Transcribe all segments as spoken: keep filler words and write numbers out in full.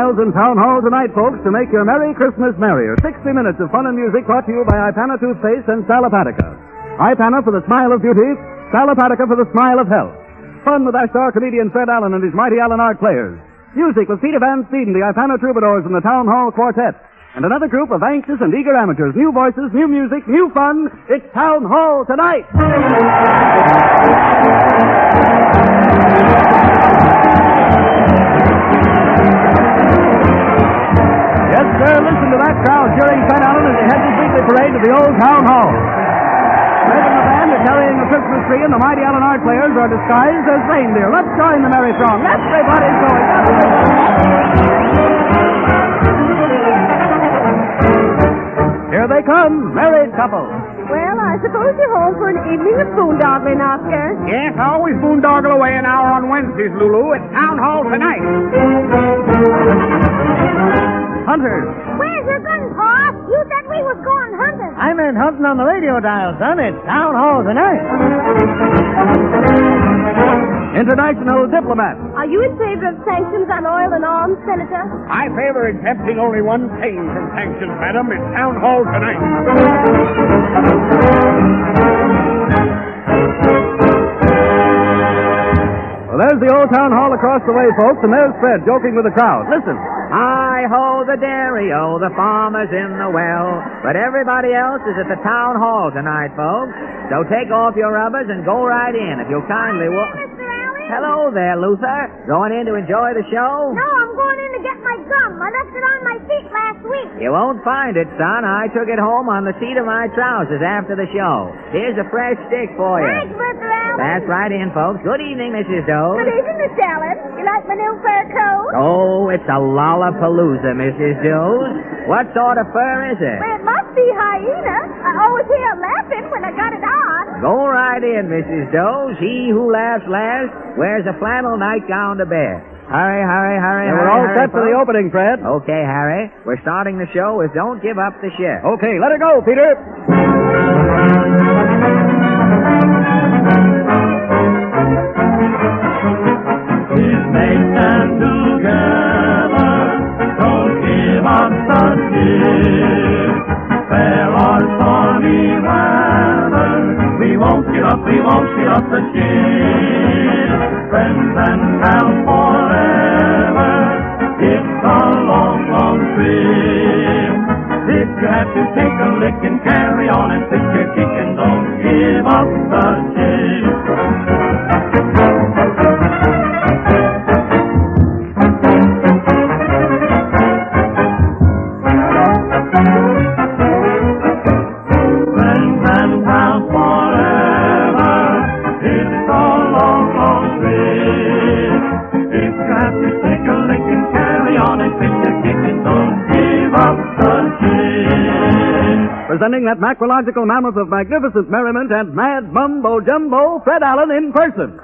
Dials in Town Hall tonight, folks, to make your Merry Christmas merrier. sixty minutes of fun and music brought to you by Ipana Toothpaste and Salapatica. Ipana for the smile of beauty, Salapatica for the smile of health. Fun with our star comedian Fred Allen and his mighty Allen Art players. Music with Peter Van Steeden, the Ipana Troubadours, and the Town Hall Quartet. And another group of anxious and eager amateurs. New voices, new music, new fun. It's Town Hall tonight. Yes, sir, listen to that crowd cheering Fred Allen as he heads his weekly parade to the old Town Hall. Fred and the band are carrying the Christmas tree, and the mighty Allen Art players are disguised as reindeer. Let's join the merry throng. Everybody's going. Here they come, married couple. Well, I suppose you're home for an evening of boondoggling, Oscar. Yes, I always boondoggle away an hour on Wednesdays, Lulu, at Town Hall tonight. Hunters. Where's your gun, Pa? You said we was going hunting. I meant hunting on the radio dial, son. It's Town Hall tonight. International diplomat. Are you in favor of sanctions on oil and arms, Senator? I favor accepting only one thing from sanctions, madam. It's Town Hall tonight. Well, there's the old Town Hall across the way, folks, and there's Fred joking with the crowd. Listen. Hi-ho, the dairy-o, the farmer's in the well. But everybody else is at the Town Hall tonight, folks. So take off your rubbers and go right in, if you'll kindly walk. Mister Allen? Hello there, Luther. Going in to enjoy the show? No, I'm going in to get my gum. I left it on my feet last week. You won't find it, son. I took it home on the seat of my trousers after the show. Here's a fresh stick for you. Thanks, Mister Allen. That's right in, folks. Good evening, Missus Doe. Good evening, Mister Allen. You like my new fur coat? Oh, it's a lollapalooza, Missus Doe. What sort of fur is it? Well, it must be hyena. I always hear him laughing when I got it on. Go right in, Missus Doe. He who laughs last wears a flannel nightgown to bed. Hurry, hurry, hurry, And hurry, we're all hurry, set for the folks. opening, Fred. Okay, Harry. We're starting the show with Don't Give Up the Ship. Okay, let her go, Peter. If they stand together, don't give up the ship. Fair or stormy weather, we won't give up, we won't give up the ship. Friends and pals forever, it's a long, long trip. If you have to take a lick and carry on and fix your chicken, don't give up the ship. Presenting that macrological mammoth of magnificent merriment and mad mumbo jumbo, Fred Allen in person.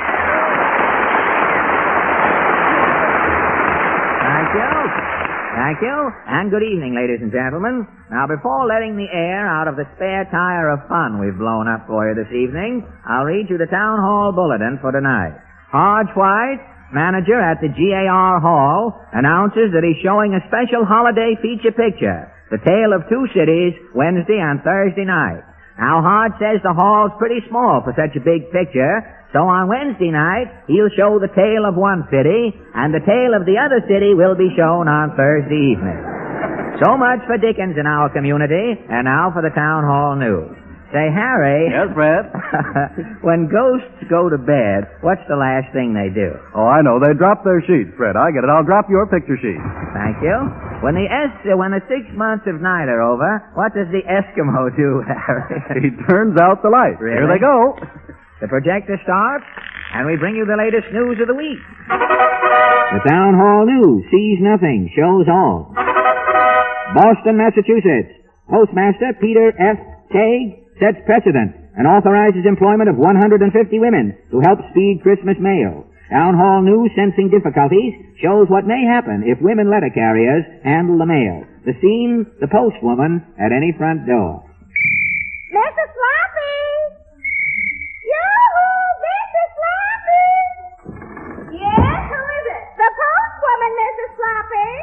Thank you. Thank you. And good evening, ladies and gentlemen. Now, before letting the air out of the spare tire of fun we've blown up for you this evening, I'll read you the Town Hall Bulletin for tonight. Hodge White, manager at the G A R Hall, announces that he's showing a special holiday feature picture, The Tale of Two Cities, Wednesday and Thursday night. Now, Hodge says the hall's pretty small for such a big picture, so on Wednesday night, he'll show the tale of one city, and the tale of the other city will be shown on Thursday evening. So much for Dickens in our community, and now for the Town Hall News. Say, Harry. Yes, Fred? When ghosts go to bed, what's the last thing they do? Oh, I know. They drop their sheets, Fred. I get it. I'll drop your picture sheet. Thank you. When the es- when the six months of night are over, what does the Eskimo do, Harry? He turns out the light. Really? Here they go. The projector starts, and we bring you the latest news of the week. The Town Hall News sees nothing, shows all. Boston, Massachusetts. Postmaster Peter F. Tague sets precedent and authorizes employment of one hundred fifty women to help speed Christmas mail. Town Hall News, sensing difficulties, shows what may happen if women letter carriers handle the mail. The scene, the postwoman at any front door. Missus Sloppy! Yoo-hoo! Missus Sloppy! Yes, who is it? The postwoman, Missus Sloppy.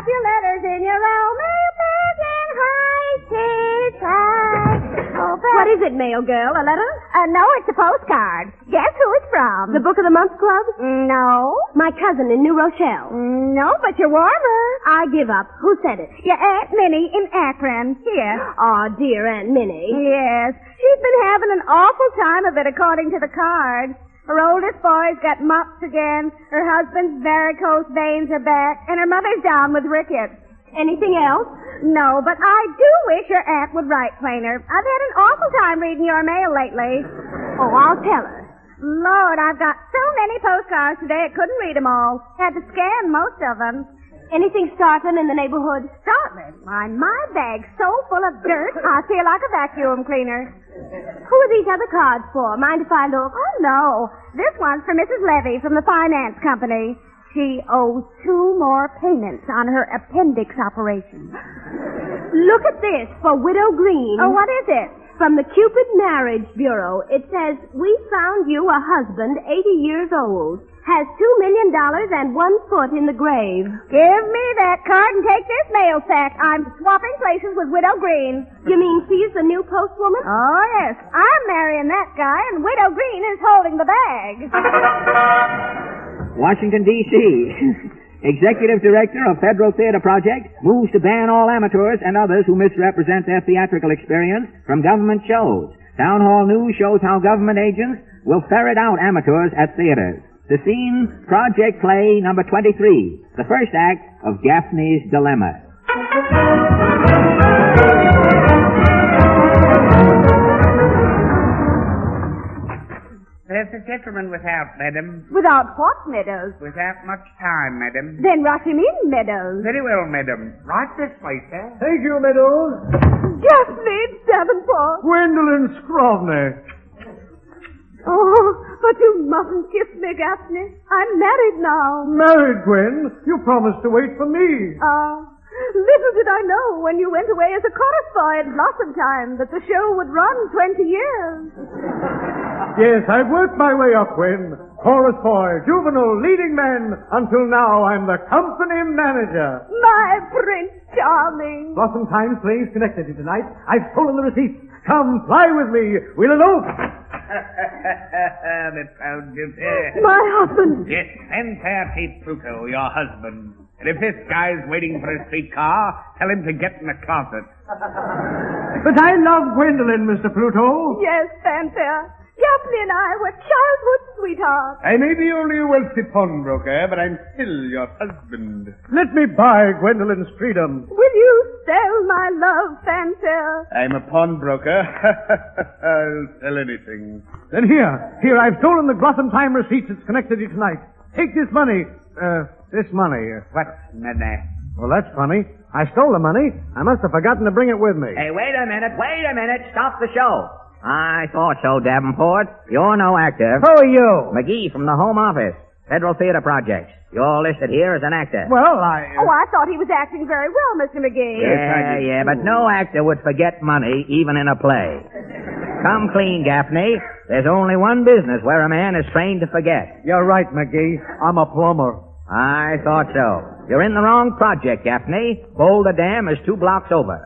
your letters in your own mail bag and hide it tight. Oh, What is it, mail girl? A letter? Uh, no, it's a postcard. Guess who it's from? The Book of the Month Club? No. My cousin in New Rochelle. No, but you're warmer. I give up. Who sent it? Your Aunt Minnie in Akron. Here. Oh, dear Aunt Minnie. Yes. She's been having an awful time of it, according to the card. Her oldest boy's got mumps again, her husband's varicose veins are back, and her mother's down with rickets. Anything else? No, but I do wish your aunt would write plainer. I've had an awful time reading your mail lately. Oh, I'll tell her. Lord, I've got so many postcards today I couldn't read them all. Had to scan most of them. Anything startling in the neighborhood? Startling? Why, my bag's so full of dirt, I feel like a vacuum cleaner. Who are these other cards for? Mind if I look? Oh, no. This one's for Missus Levy from the finance company. She owes two more payments on her appendix operation. Look at this for Widow Green. Oh, what is it? From the Cupid Marriage Bureau. It says, we found you a husband, eighty years old, has two million dollars and one foot in the grave. Give me that card and take this mail sack. I'm swapping places with Widow Green. You mean she's the new postwoman? Oh, yes. I'm marrying that guy, and Widow Green is holding the bag. Washington, D C Executive Director of Federal Theater Project moves to ban all amateurs and others who misrepresent their theatrical experience from government shows. Town Hall News shows how government agents will ferret out amateurs at theaters. The scene, Project Play number twenty-three, the first act of Gaffney's Dilemma. There's a gentleman without, madam. Without what, Meadows? Without much time, madam. Then rush him in, Meadows. Very well, madam. Right this way, sir. Thank you, Meadows. Gaffney Davenport. Gwendolyn Scrovny. Oh, but you mustn't kiss me, Gaffney. I'm married now. Married, Gwen? You promised to wait for me. Ah. Uh, little did I know when you went away as a chorus boy at Blossom Time that the show would run twenty years. Yes, I've worked my way up, Gwen. Chorus boy, juvenile, leading man. Until now, I'm the company manager. My Prince Charming. Blossom Time playing Schenectady tonight. I've stolen the receipts. Come, fly with me. We'll elope. The proud Dupe. My husband. Yes, Fanfare Pete Pluto, your husband. And if this guy's waiting for a streetcar, tell him to get in the closet. But I love Gwendolyn, Mister Pluto. Yes, Fanfare. Gaffney and I were childhood sweethearts. I may be only a wealthy pawnbroker, but I'm still your husband. Let me buy Gwendolyn's freedom. Will you sell my love, Fanfare? I'm a pawnbroker. I'll sell anything. Then here, here, I've stolen the Blossom Time receipts at Schenectady tonight. Take this money. Uh, this money. What money? Well, that's funny. I stole the money. I must have forgotten to bring it with me. Hey, wait a minute, wait a minute. Stop the show. I thought so, Davenport. You're no actor. Who are you? McGee from the Home Office. Federal Theater Project. You're listed here as an actor. Well, I... Oh, I thought he was acting very well, Mister McGee. Yeah, yeah, but no actor would forget money, even in a play. Come clean, Gaffney. There's only one business where a man is trained to forget. You're right, McGee. I'm a plumber. I thought so. You're in the wrong project, Gaffney. Boulder Dam is two blocks over.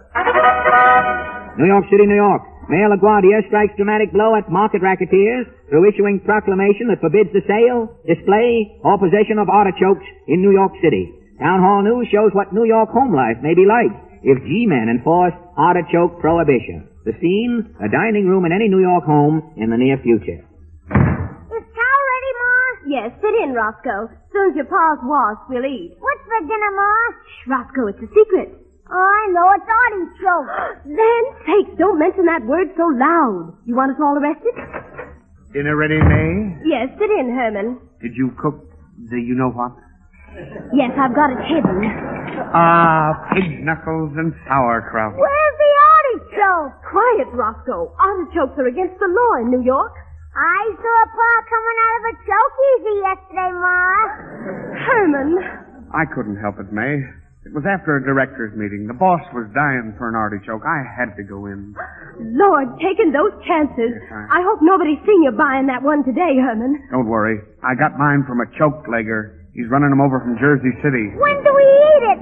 New York City, New York. Mayor LaGuardia strikes dramatic blow at market racketeers through issuing proclamation that forbids the sale, display, or possession of artichokes in New York City. Town Hall News shows what New York home life may be like if G-men enforce artichoke prohibition. The scene, a dining room in any New York home in the near future. Is chow ready, Ma? Yes, sit in, Roscoe. Soon as your pa's washed, we'll eat. What's for dinner, Ma? Shh, Roscoe, it's a secret. Oh, I know. It's artichoke. Land's sakes, don't mention that word so loud. You want us all arrested? Dinner ready, May? Yes, sit in, Herman. Did you cook the you-know-what? Yes, I've got it hidden. Ah, pig knuckles and sauerkraut. Where's the artichoke? Quiet, Roscoe. Artichokes are against the law in New York. I saw a Pa coming out of a choke easy yesterday, Ma. Herman. I couldn't help it, May. It was after a director's meeting. The boss was dying for an artichoke. I had to go in. Lord, taking those chances. Yes, I... I hope nobody's seen you buying that one today, Herman. Don't worry. I got mine from a choke legger. He's running them over from Jersey City. When do we eat it, Ma?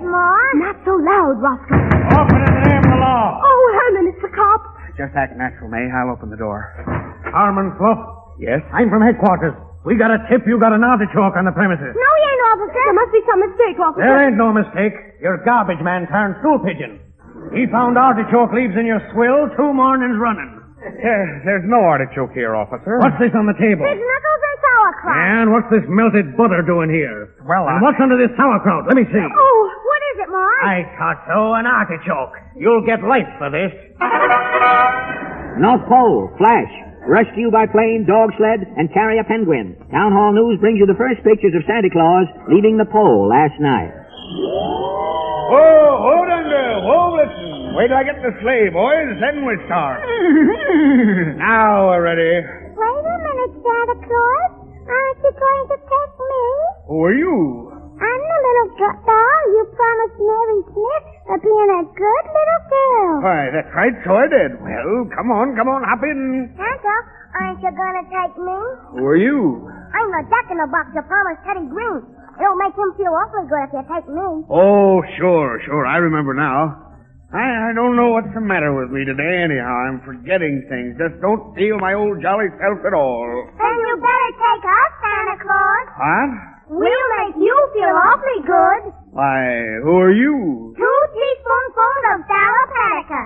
Ma? Not so loud, Roscoe. Open in the name of the law. Oh, Herman, it's the cop. Just act natural, May. I'll open the door. Harmon Fluff. Yes? I'm from headquarters. We got a tip you got an artichoke on the premises. No, you ain't, officer. There must be some mistake, officer. There ain't no mistake. Your garbage man turned stool pigeon. He found artichoke leaves in your swill two mornings running. There, there's no artichoke here, officer. What's this on the table? Pig knuckles and sauerkraut. And what's this melted butter doing here? Well, And I... what's under this sauerkraut? Let me see. Oh, what is it, Ma? I thought so, an artichoke. You'll get life for this. North Pole, Flash. Rushed to you by plane, dog sled, and carrier penguin. Town Hall News brings you the first pictures of Santa Claus leaving the pole last night. Whoa, hold on there. Whoa, listen. Wait till I get the sleigh, boys, then we'll start. Now we're ready. Wait a minute, Santa Claus. Aren't you going to take me? Who are you? I'm the little g- doll you promised Mary Smith of being a good little girl. Why, that's right, so I did. Well, come on, come on, hop in. Santa, aren't you going to take me? Who are you? I'm the duck in the box you promised Teddy Green. It'll make him feel awfully good if you take me. Oh, sure, sure. I remember now. I, I don't know what's the matter with me today anyhow. I'm forgetting things. Just don't feel my old jolly self at all. Then you better take us, Santa Claus. What? We'll make you feel awfully good. Why, who are you? Two teaspoonfuls of Salapatica.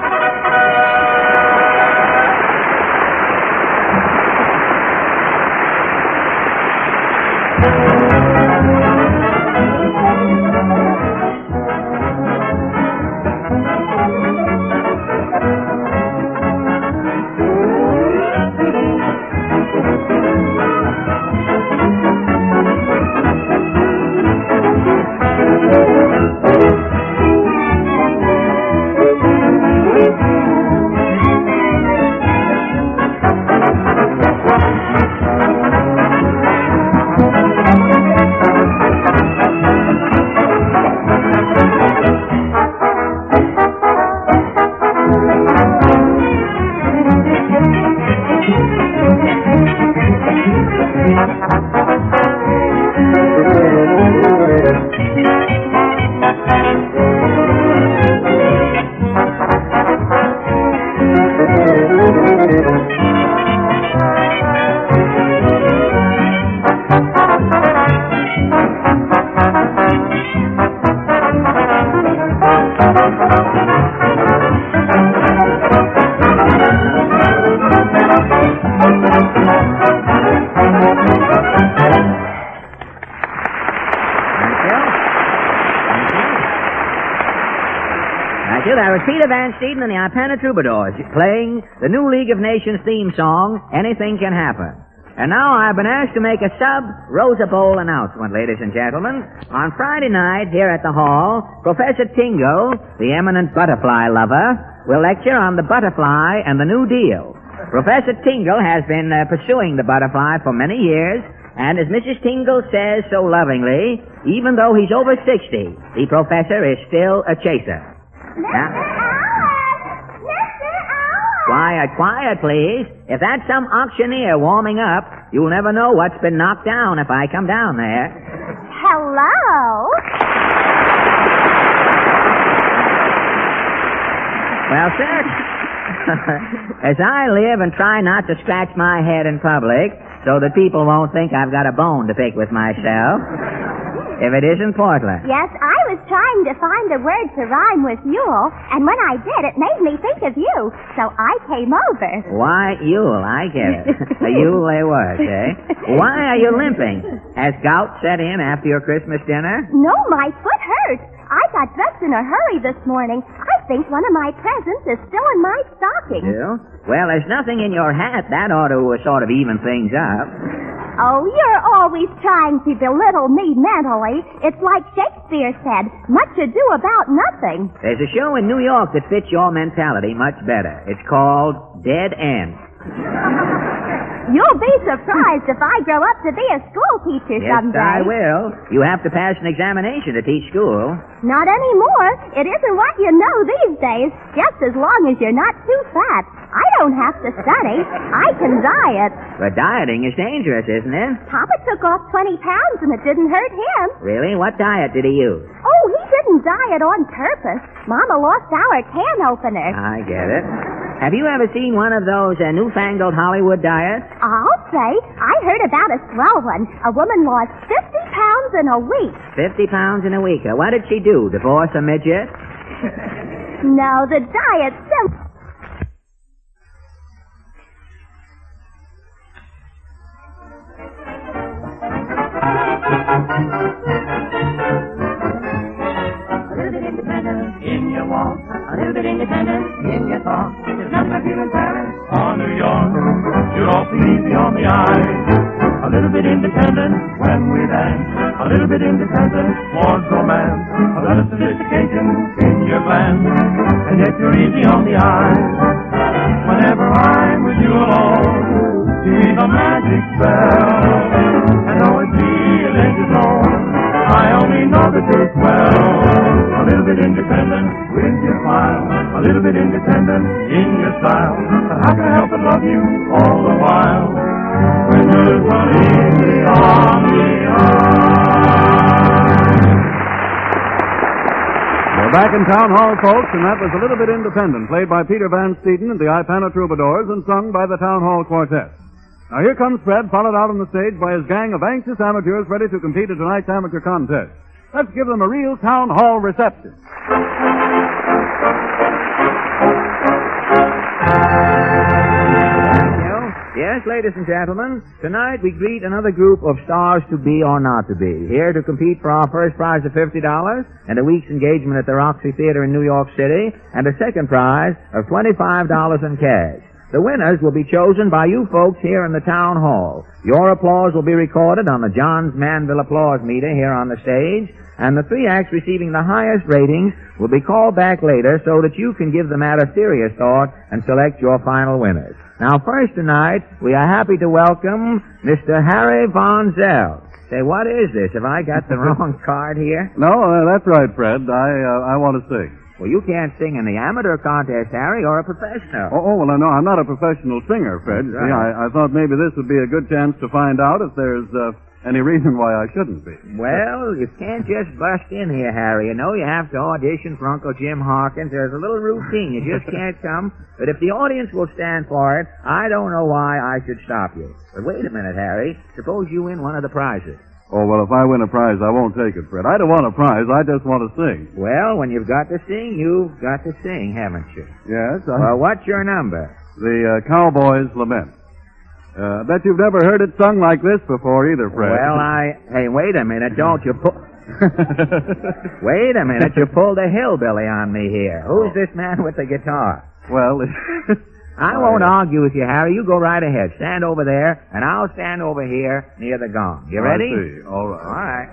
That was Peter Van Steeden and the Ipana Troubadours playing the new League of Nations theme song, Anything Can Happen. And now I've been asked to make a sub-Rosa Bowl announcement, ladies and gentlemen. On Friday night here at the Hall, Professor Tingle, the eminent butterfly lover, will lecture on the butterfly and the New Deal. Professor Tingle has been uh, pursuing the butterfly for many years, and as Missus Tingle says so lovingly, even though he's over sixty, the professor is still a chaser. Mister Alice! Mister Alice! Quiet, quiet, please. If that's some auctioneer warming up, you'll never know what's been knocked down if I come down there. Hello? Well, sir, as I live and try not to scratch my head in public so that people won't think I've got a bone to pick with myself, if it isn't Portland. Yes, I was trying to find a word to rhyme with Yule, and when I did, it made me think of you, so I came over. Why, Yule, I get it. A Yule they was, eh? Why are you limping? Has gout set in after your Christmas dinner? No, my foot hurts. I got dressed in a hurry this morning. I think one of my presents is still in my stocking. You? Well, there's nothing in your hat. That ought to uh, sort of even things up. Oh, you're always trying to belittle me mentally. It's like Shakespeare said, much ado about nothing. There's a show in New York that fits your mentality much better. It's called Dead End. You'll be surprised if I grow up to be a school teacher Yes, someday. I will. You have to pass an examination to teach school. Not anymore. It isn't what you know these days, just as long as you're not too fat. I don't have to study. I can diet. But dieting is dangerous, isn't it? Papa took off twenty pounds and it didn't hurt him. Really? What diet did he use? Oh, he didn't didn't dye it on purpose. Mama lost our can opener. I get it. Have you ever seen one of those uh, newfangled Hollywood diets? I'll say. I heard about a swell one. A woman lost fifty pounds in a week. Fifty pounds in a week. Uh, what did she do? Divorce a midget? No, the diet's simple. A little bit independent in your walk, a little bit independent in your talk. There's nothing like feeling Paris or New York. You're awfully easy on the eye. A little bit independent when we dance. A little bit independent towards romance. A little sophistication in your glance. And yet you're easy on the eye. Whenever I'm with you alone, you leave a magic spell. And though it feels your own, I only know that you're swell. A little bit independent with your smile. A little bit independent in your style. But how can I help but love you all the while? When you're so easy on the eye. We're back in Town Hall, folks, and that was A Little Bit Independent, played by Peter Van Steeden and the Ipana Troubadours and sung by the Town Hall Quartet. Now here comes Fred, followed out on the stage by his gang of anxious amateurs ready to compete in tonight's amateur contest. Let's give them a real Town Hall reception. Yes, ladies and gentlemen, tonight we greet another group of stars to be or not to be, here to compete for our first prize of fifty dollars and a week's engagement at the Roxy Theater in New York City, and a second prize of twenty-five dollars in cash. The winners will be chosen by you folks here in the Town Hall. Your applause will be recorded on the Johns Manville Applause Meter here on the stage, and the three acts receiving the highest ratings will be called back later so that you can give the matter serious thought and select your final winners. Now, first tonight, we are happy to welcome Mister Harry Von Zell. Say, what is this? Have I got the wrong card here? No, uh, that's right, Fred. I uh, I want to sing. Well, you can't sing in the amateur contest, Harry, or a professional. Oh, oh well, no, I'm not a professional singer, Fred. That's See, right. I, I thought maybe this would be a good chance to find out if there's uh, any reason why I shouldn't be. Well, you can't just bust in here, Harry. You know you have to audition for Uncle Jim Hawkins. There's a little routine. You just can't come. But if the audience will stand for it, I don't know why I should stop you. But wait a minute, Harry. Suppose you win one of the prizes. Oh, well, if I win a prize, I won't take it, Fred. I don't want a prize. I just want to sing. Well, when you've got to sing, you've got to sing, haven't you? Yes, I... Well, what's your number? The uh, Cowboy's Lament. Uh, I bet you've never heard it sung like this before either, Fred. Well, I... Hey, wait a minute. Don't you pull... Wait a minute. You pulled a hillbilly on me here. Who's this man with the guitar? Well, I won't argue with you, Harry. You go right ahead. Stand over there, and I'll stand over here near the gong. You ready? I see. All right. All right.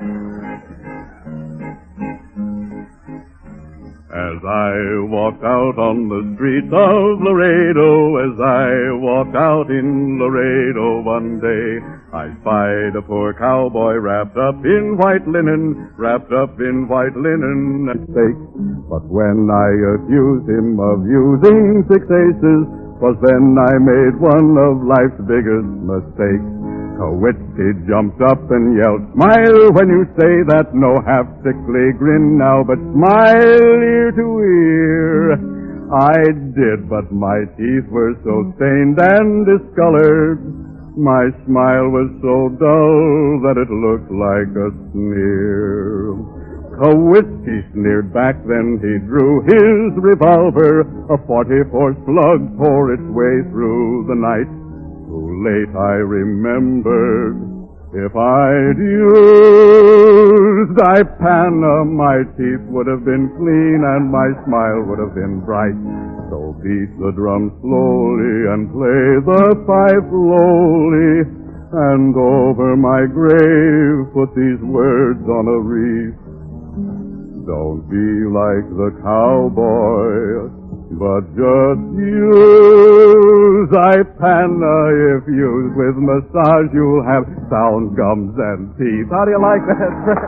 As I walked out on the streets of Laredo, as I walked out in Laredo one day, I spied a poor cowboy wrapped up in white linen, wrapped up in white linen and steak. But when I accused him of using six aces, 'twas then I made one of life's biggest mistakes. Kowitsky jumped up and yelled, "Smile when you say that, no half sickly grin now, but smile ear to ear." I did, but my teeth were so stained and discolored, my smile was so dull that it looked like a sneer. Kowitsky sneered back, then he drew his revolver. A forty-four slug tore its way through the night. Too late I remembered, if I'd used Ipana, my teeth would have been clean and my smile would have been bright. So beat the drum slowly and play the pipe lowly, and over my grave put these words on a wreath. Don't be like the cowboy, but just use Ipana. If used with massage, you'll have sound gums and teeth. How do you like that, Fred?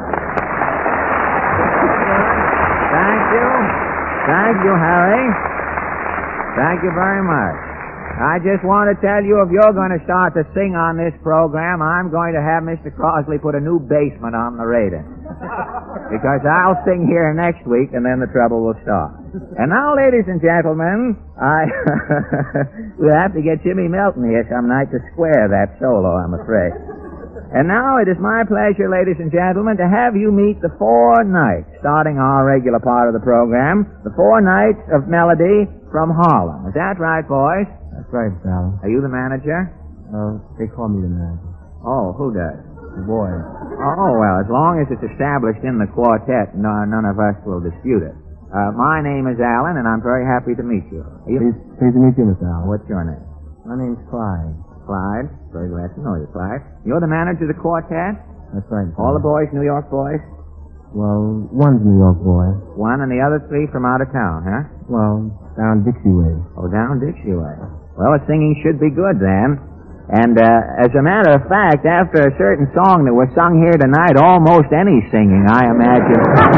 Thank you. Thank you, Harry. Thank you very much. I just want to tell you, if you're going to start to sing on this program, I'm going to have Mister Crosley put a new basement on the radar. Because I'll sing here next week, and then the trouble will start. And now, ladies and gentlemen, I we'll have to get Jimmy Milton here some night to square that solo, I'm afraid. And now it is my pleasure, ladies and gentlemen, to have you meet the four knights, starting our regular part of the program, the four knights of melody from Harlem. Is that right, boys? That's right, Sal. Are you the manager? Uh, they call me the manager. Oh, who does? The boy. Oh, well, as long as it's established in the quartet, no, none of us will dispute it. Uh, my name is Alan, and I'm very happy to meet you. you... Pleased, pleased to meet you, Mister Allen. What's your name? My name's Clyde. Clyde? Very glad to know you, Clyde. You're the manager of the quartet? That's right. Sal. All the boys New York boys? Well, one's a New York boy. One and the other three from out of town, huh? Well, down Dixie way. Oh, down Dixie way. Well, the singing should be good then. And uh, as a matter of fact, after a certain song that was sung here tonight, almost any singing, I imagine.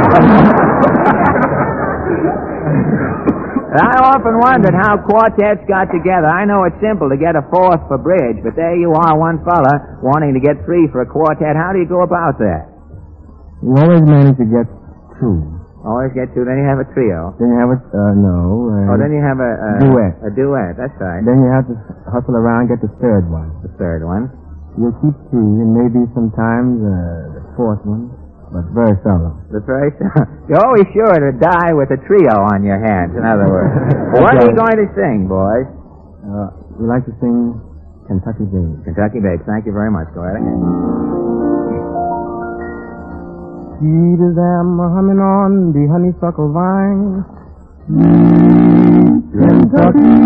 I often wondered how quartets got together. I know it's simple to get a fourth for bridge, but there you are, one fella, wanting to get three for a quartet. How do you go about that? You always manage to get two. Always get two, then you have a trio. Then you have a, uh, no. Uh, oh, then you have a, a... duet. A duet, that's right. Then you have to hustle around and get the third one. The third one. You'll keep three, and maybe sometimes uh, the fourth one, but very seldom. The very seldom. You're always sure to die with a trio on your hands, in other words. What are you going to sing, boys? Uh, we like to sing Kentucky Babe. Kentucky Babe, thank you very much. Go right ahead. See the them humming on the honeysuckle vine. Sweet Kentucky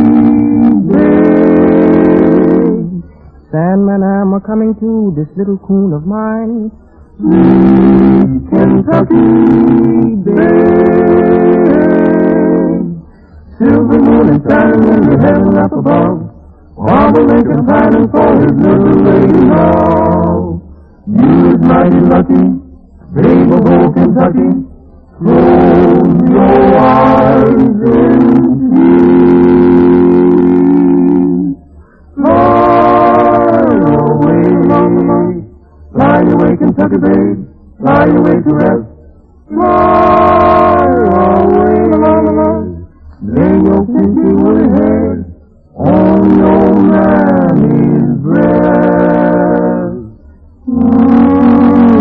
Babe. Sandman, I'm a coming to this little coon of mine. Sweet Kentucky Babe. Silver moon and shining in the heaven up above. Father Lincoln pining for his little lady love. You is mighty lucky. Babe of old Kentucky, close your eyes and see. Fly away, fly away, Kentucky babe, fly away to rest. Fly away, lay your pinky woolly head on your mammy's breast. Mm.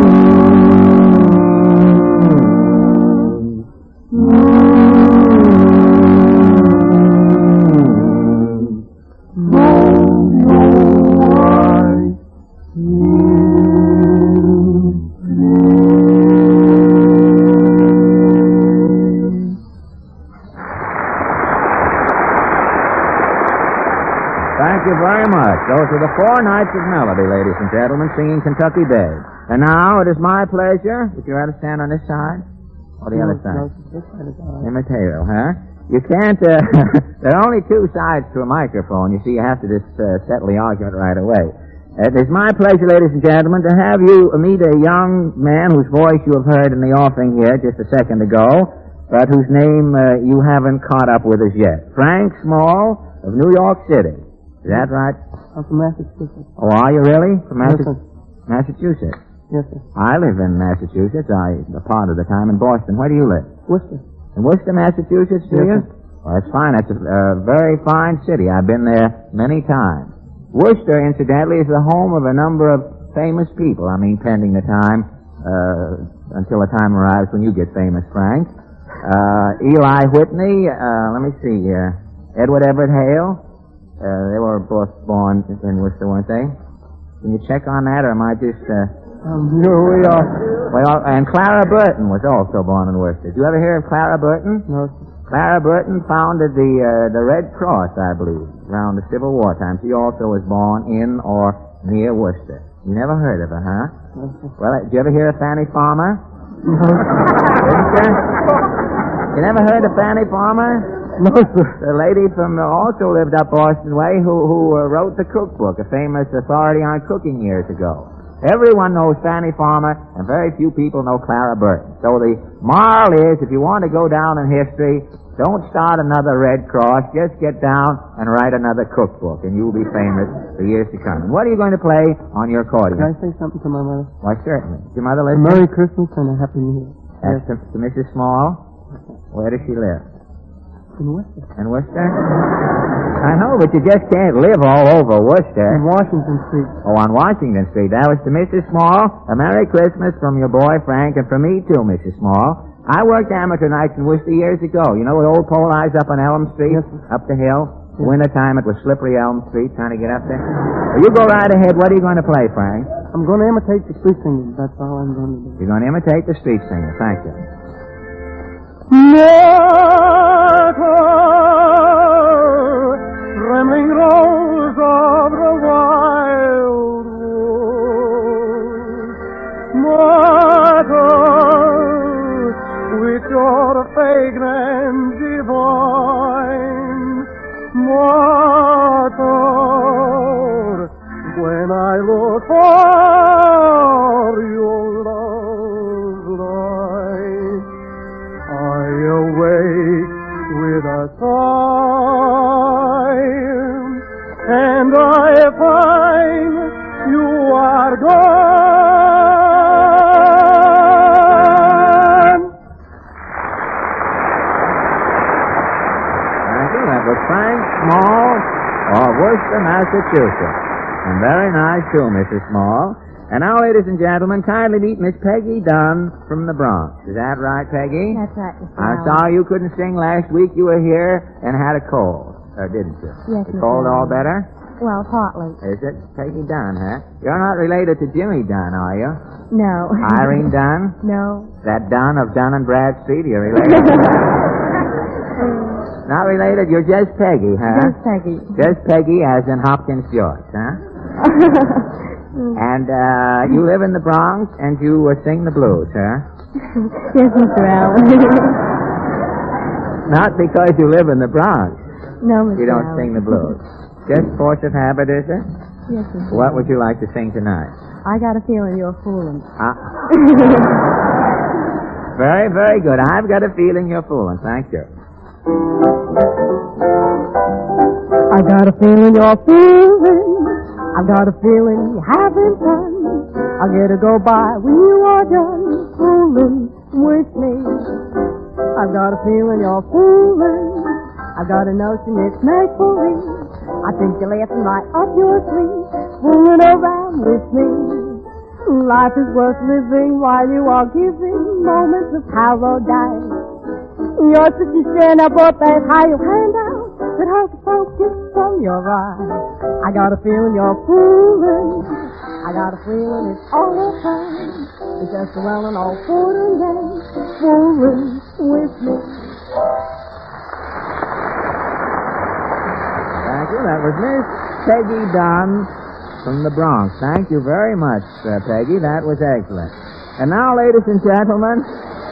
Those are the four knights of melody, ladies and gentlemen, singing Kentucky Babe. And now it is my pleasure. Would you rather stand on this side or the no, other side? No, Imitato, huh? You can't, uh, there are only two sides to a microphone. You see, you have to just uh, settle the argument right away. It is my pleasure, ladies and gentlemen, to have you meet a young man whose voice you have heard in the offing here just a second ago, but whose name uh, you haven't caught up with as yet. Frank Small of New York City. Is that right? I'm from Massachusetts. Oh, are you really? From Yes, Massachusetts? sir. Massachusetts. Yes, sir. I live in Massachusetts. I, a part of the time in Boston. Where do you live? Worcester. In Worcester, Massachusetts, do Yes, you? sir. Well, that's fine. That's a, a very fine city. I've been there many times. Worcester, incidentally, is the home of a number of famous people. I mean, pending the time, uh, until the time arrives when you get famous, Frank. Uh, Eli Whitney, uh, let me see, uh, Edward Everett Hale. Uh, they were both born in Worcester, weren't they? Can you check on that, or am I just, uh... Um, here we are. Well, and Clara Burton was also born in Worcester. Did you ever hear of Clara Burton? No. Clara Burton founded the, uh, the Red Cross, I believe, around the Civil War time. She also was born in or near Worcester. You never heard of her, huh? No. Well, did you ever hear of Fanny Farmer? No. Didn't you? You never heard of Fanny Farmer? No, sir. The lady from uh, also lived up Boston way who who uh, wrote the cookbook, a famous authority on cooking years ago. Everyone knows Fanny Farmer, and very few people know Clara Burton. So the moral is, if you want to go down in history, don't start another Red Cross. Just get down and write another cookbook, and you'll be famous for years to come. And what are you going to play on your accordion? Can I say something to my mother? Why, certainly. Is your mother listening? Merry Christmas and a Happy New Year. That's to, to Missus Small. Where does she live? In Worcester. In Worcester? I know, but you just can't live all over Worcester. In Washington Street. Oh, on Washington Street. That was to Missus Small. A Merry Christmas from your boy, Frank, and from me, too, Missus Small. I worked amateur nights in Worcester years ago. You know the old pole eyes up on Elm Street? Yes, up the hill? Yes. Winter time, it was slippery Elm Street, trying to get up there. Well, you go right ahead. What are you going to play, Frank? I'm going to imitate the street singers. That's all I'm going to do. You're going to imitate the street singer. Thank you. Mother, trembling rose of the wild rose. Mother, with your fragrance divine. Mother, when I look for your love light, I awake with a sigh, and I find you are gone. Thank you. That was Frank Small of Worcester, Massachusetts. And very nice, too, Missus Small. And now, ladies and gentlemen, kindly meet Miss Peggy Dunn from the Bronx. Is that right, Peggy? That's right, Mister I'm Allen. sorry you couldn't sing last week. You were here and had a cold, or didn't you? Yes, The Mister cold all Allen. better? Well, partly. Is it? Peggy Dunn, huh? You're not related to Jimmy Dunn, are you? No. Irene Dunn? No. That Dunn of Dunn and Bradstreet? You're related to that? Not related? You're just Peggy, huh? Just Peggy. Just Peggy, as in Hopkins Joyce, huh? And uh, you live in the Bronx, and you uh, sing the blues, huh? Yes, Mister Allen. Not because you live in the Bronx. No, Mister You don't Allen. sing the blues. Just force of habit, is it? Yes, Mister What would you like to sing tonight? I got a feeling you're fooling. Uh, very, very good. I've got a feeling you're fooling. Thank you. I got a feeling you're fooling. I've got a feeling you haven't done. I'll get to go by when you are done fooling with me. I've got a feeling you're fooling. I've got a notion it's make-believe. I think you're laughing right up your sleeve, fooling around with me. Life is worth living while you are giving moments of paradise. Your sister stand up up that high your hand out, but hope to focus from your eyes. I got a feeling you're fooling. I got a feeling it's all the time. It's just a well and all fooling game, fooling with me. Thank you. That was Miss Peggy Dunn from the Bronx. Thank you very much, uh, Peggy. That was excellent. And now, ladies and gentlemen,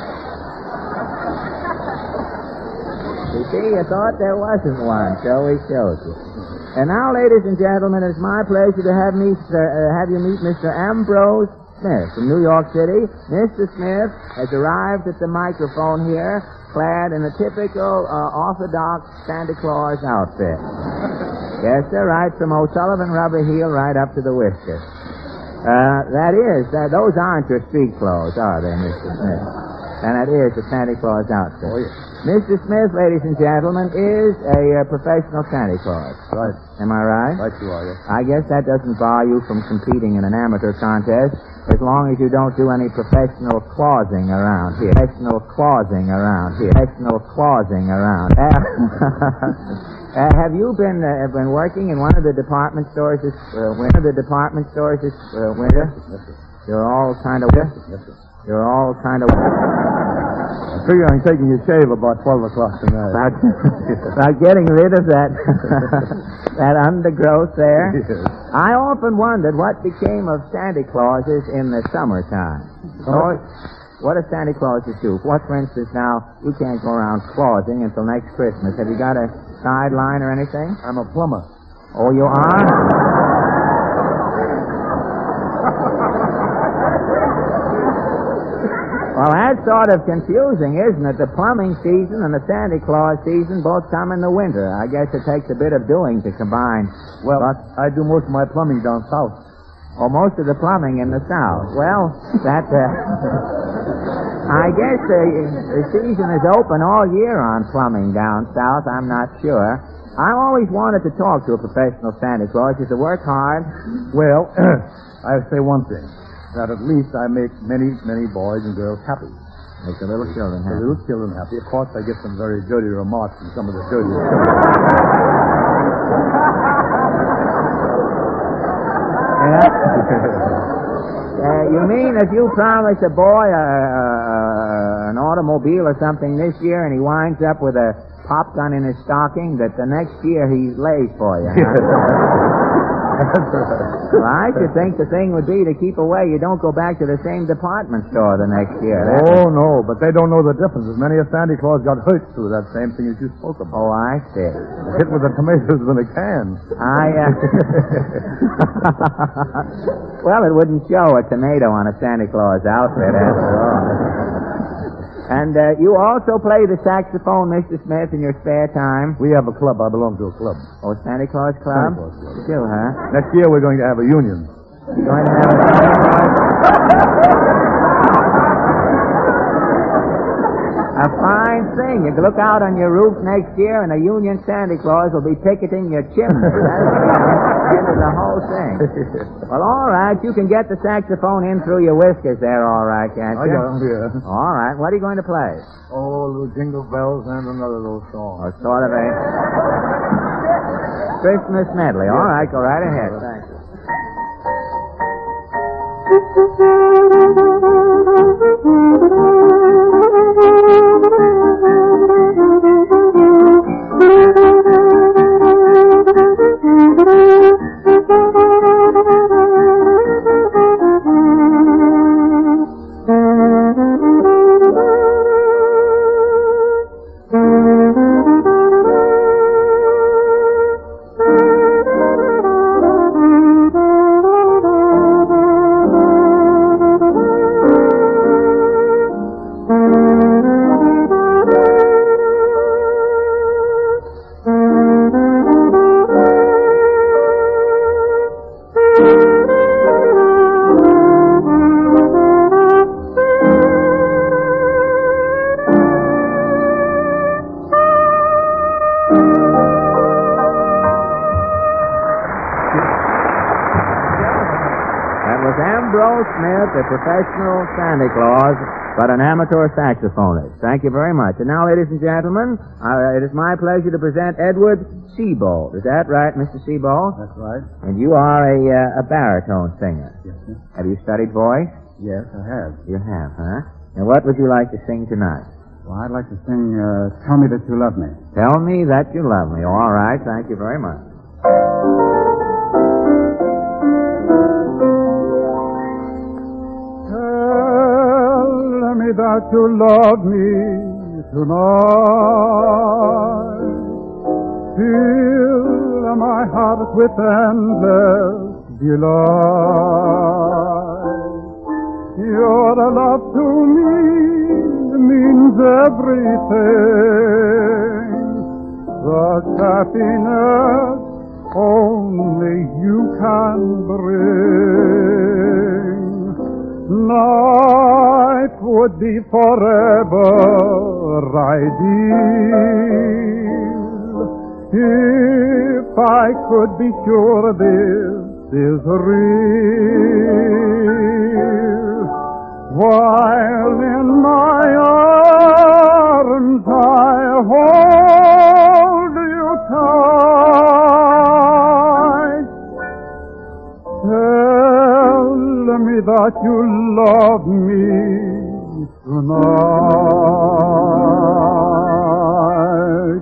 you see, you thought there wasn't one, so we showed you. And now, ladies and gentlemen, it's my pleasure to have me, uh, have you meet Mister Ambrose Smith from New York City. Mister Smith has arrived at the microphone here, clad in a typical uh, Orthodox Santa Claus outfit. Yes, sir, right from O'Sullivan Rubber Heel right up to the whiskers. Uh, that is, uh, those aren't your street clothes, are they, Mister Smith? And that is the Santa Claus outfit. Oh, yes. Mister Smith, ladies and gentlemen, is a uh, professional Santa Claus. Right. Am I right? Right you are, yes. I guess that doesn't bar you from competing in an amateur contest as long as you don't do any professional clausing around here. Professional clausing around here. Professional clausing around. Uh, uh, have you been uh, been working in one of the department stores this uh, winter? The department stores this uh, winter? Yes, sir. You're all kind of. Yes, sir. You're all kind of. I figure I'm taking your shave about twelve o'clock tonight. About, about getting rid of that that undergrowth there. Yes. I often wondered what became of Santa Clauses in the summertime. So, what do Santa Clauses do? What, for instance, now, you can't go around clausing until next Christmas. Have you got a sideline or anything? I'm a plumber. Oh, you are? Well, that's sort of confusing, isn't it? The plumbing season and the Santa Claus season both come in the winter. I guess it takes a bit of doing to combine. Well, But, I do most of my plumbing down south. or most of the plumbing in the South. Well, that, uh, I guess the, the season is open all year on plumbing down south. I'm not sure. I always wanted to talk to a professional Santa Claus. Does it work hard? Well, I say one thing. That at least I make many, many boys and girls happy. Make the little children The happy. little children happy. Of course, I get some very dirty remarks from some of the dirty children. Uh, you mean if you promise a boy a, a, an automobile or something this year and he winds up with a pop gun in his stocking, that the next year he lays for you, huh? Well, I should think the thing would be to keep away. You don't go back to the same department store the next year. That Oh, no, but they don't know the difference. As many a Santa Claus got hurt through that same thing as you spoke about. Oh, I see. Hit with the tomatoes in a can. I, uh... well, it wouldn't show a tomato on a Santa Claus outfit, after all. And uh, you also play the saxophone, Mister Smith, in your spare time? We have a club. I belong to a club. Oh, Santa Claus Club? Santa Claus Club. Still, huh? Next year we're going to have a union. You're going to have a Santa Claus? A fine thing. You can look out on your roof next year and a union Santa Claus will be ticketing your chimney. That's the end of the whole thing. Well, all right. You can get the saxophone in through your whiskers there, all right, can't I you? got 'em here. All right. What are you going to play? Oh, little jingle bells and another little song. Oh, sort of a Christmas medley. All right. Go right ahead. Thank you. A professional Santa Claus, but an amateur saxophonist. Thank you very much. And now, ladies and gentlemen, uh, it is my pleasure to present Edward Seabold. Is that right, Mister Seabold? That's right. And you are a, uh, a baritone singer. Yes, sir. Have you studied voice? Yes, I have. You have, huh? And what would you like to sing tonight? Well, I'd like to sing uh, Tell Me That You Love Me. Tell me that you love me. All right. Thank you very much. Tell me that you love me tonight. Fill my heart with endless delight. Your love to me means everything. Such happiness only you can bring. Night would be forever ideal if I could be sure this is real. While in my arms I hold you tight. Tell me that you love me tonight.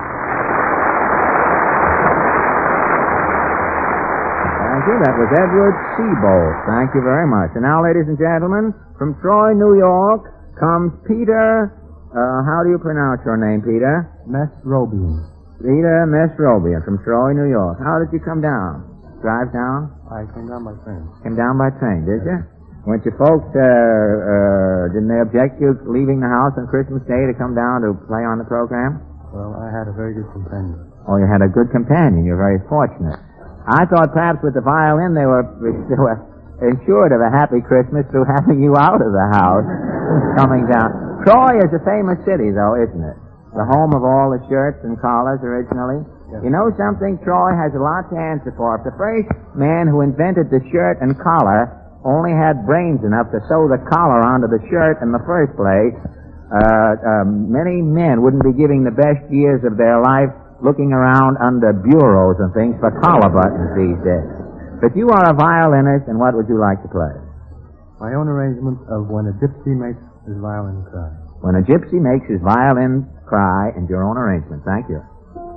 Thank you. That was Edward Seabold. Thank you very much. And now, ladies and gentlemen, from Troy, New York, comes Peter. Uh, how do you pronounce your name, Peter? Mesrobian. Peter Mesrobian from Troy, New York. How did you come down? Drive down? I came down by train. Came down by train, did you? Weren't your folks, uh, uh, didn't they object to you leaving the house on Christmas Day to come down to play on the program? Well, I had a very good companion. Oh, you had a good companion. You're very fortunate. I thought perhaps with the violin they were, they were ensured of a happy Christmas through having you out of the house coming down. Troy is a famous city, though, isn't it? The home of all the shirts and collars originally. Yes. You know something? Troy has a lot to answer for. If the first man who invented the shirt and collar only had brains enough to sew the collar onto the shirt in the first place, uh, um, many men wouldn't be giving the best years of their life looking around under bureaus and things for collar buttons these days. But you are a violinist, and what would you like to play? My own arrangement of When a Gypsy Makes His Violin Cry. When a Gypsy Makes His Violin Cry, and your own arrangement. Thank you.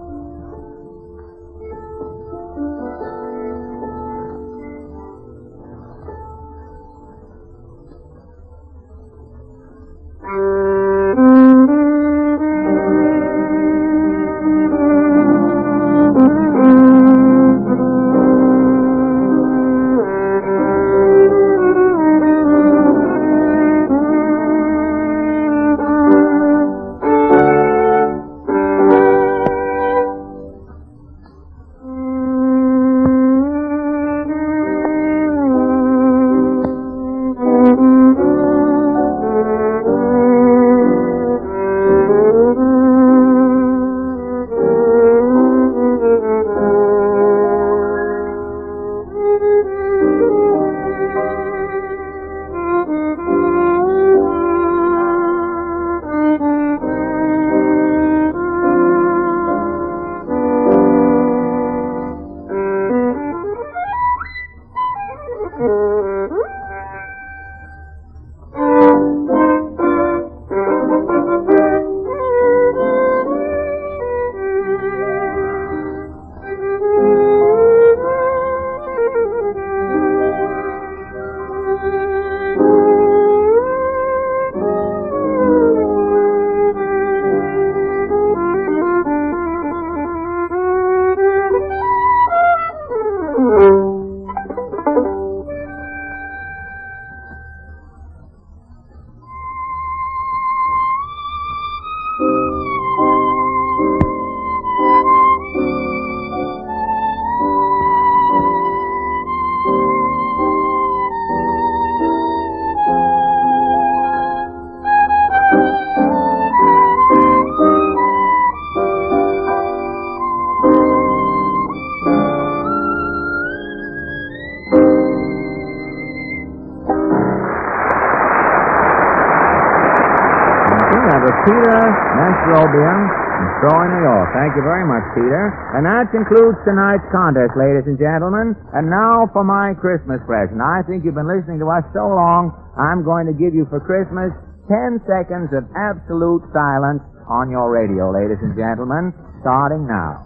Peter Mastrobian from Troy, New York. Thank you very much, Peter. And that concludes tonight's contest, ladies and gentlemen. And now for my Christmas present. I think you've been listening to us so long, I'm going to give you for Christmas ten seconds of absolute silence on your radio, ladies and gentlemen, starting now.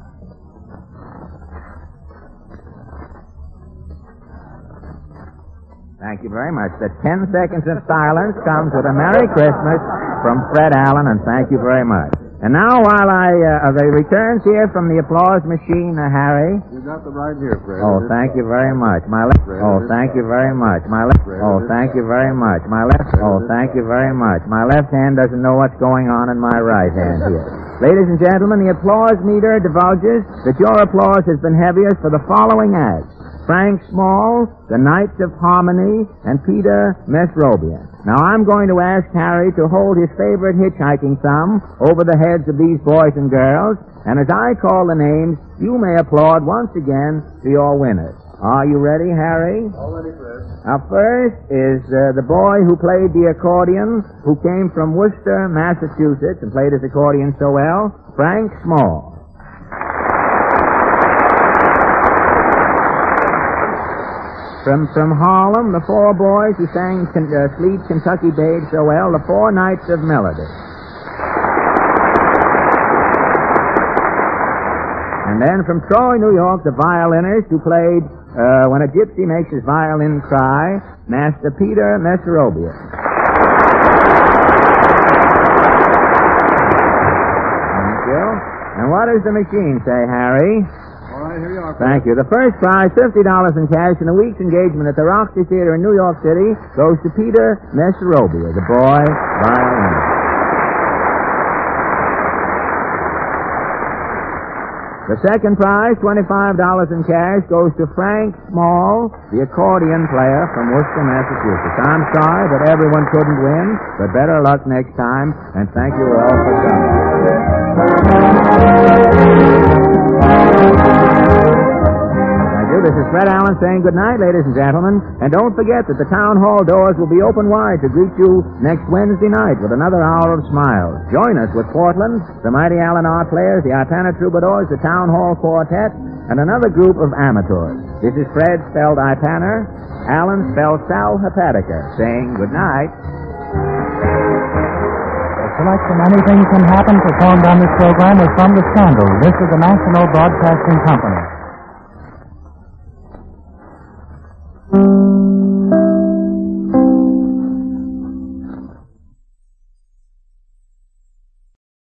Thank you very much. The ten seconds of silence comes with a Merry Christmas from Fred Allen, and thank you very much. And now, while I, uh, the returns here from the applause machine, uh, Harry. You got the right here, Fred. Oh, thank you very much. My left. Oh, thank you very much. My left. Oh, thank you very much. My left. Oh, thank you very much. My left hand doesn't know what's going on in my right hand here. Ladies and gentlemen, the applause meter divulges that your applause has been heaviest for the following acts: Frank Small, the Knights of Harmony, and Peter Mesrobian. Now, I'm going to ask Harry to hold his favorite hitchhiking thumb over the heads of these boys and girls, and as I call the names, you may applaud once again to your winners. Are you ready, Harry? All ready, Fred. Now, first is uh, the boy who played the accordion, who came from Worcester, Massachusetts, and played his accordion so well, Frank Small. From from Harlem, the four boys who sang uh, Sleep Kentucky Babe so well, the Four Knights of Melody. And then from Troy, New York, the violinist who played uh, When a Gypsy Makes His Violin Cry, Master Peter Mesrobian. Thank you. And what does the machine say, Harry? All right, here you are, Thank you. The first prize, fifty dollars in cash, and a week's engagement at the Roxy Theater in New York City goes to Peter Nesrobia, the boy violinist. The second prize, twenty-five dollars in cash, goes to Frank Small, the accordion player from Worcester, Massachusetts. I'm sorry that everyone couldn't win, but better luck next time, and thank you all for coming. Thank you. This is Fred Allen saying good night, ladies and gentlemen, and don't forget that the town hall doors will be open wide to greet you next Wednesday night with another hour of smiles. Join us with Portland, the Mighty Allen Art Players, the Ipana Troubadours, the Town Hall Quartet, and another group of amateurs. This is Fred, spelled Ipana, Allen, spelled Sal Hepatica, saying good night. A selection Anything Can Happen performed on this program is from The Scandal. This is the National Broadcasting Company.